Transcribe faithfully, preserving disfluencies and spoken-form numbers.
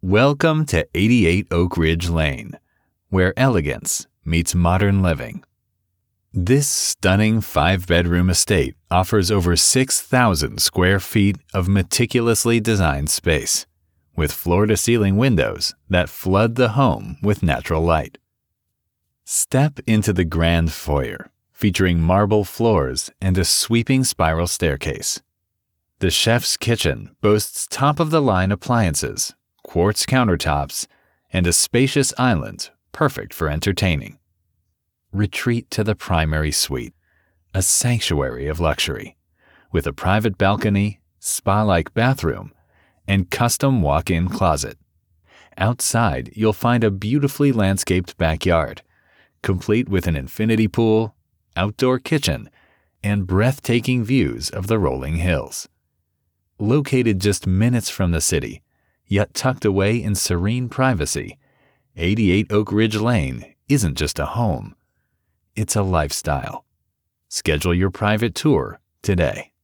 Welcome to eighty-eight Oak Ridge Lane, where elegance meets modern living. This stunning five-bedroom estate offers over six thousand square feet of meticulously designed space, with floor-to-ceiling windows that flood the home with natural light. Step into the grand foyer, featuring marble floors and a sweeping spiral staircase. The chef's kitchen boasts top-of-the-line appliances, quartz countertops, and a spacious island perfect for entertaining. Retreat to the primary suite, a sanctuary of luxury, with a private balcony, spa-like bathroom, and custom walk-in closet. Outside, you'll find a beautifully landscaped backyard, complete with an infinity pool, outdoor kitchen, and breathtaking views of the rolling hills. Located just minutes from the city, yet tucked away in serene privacy, eighty-eight Oak Ridge Lane isn't just a home, it's a lifestyle. Schedule your private tour today.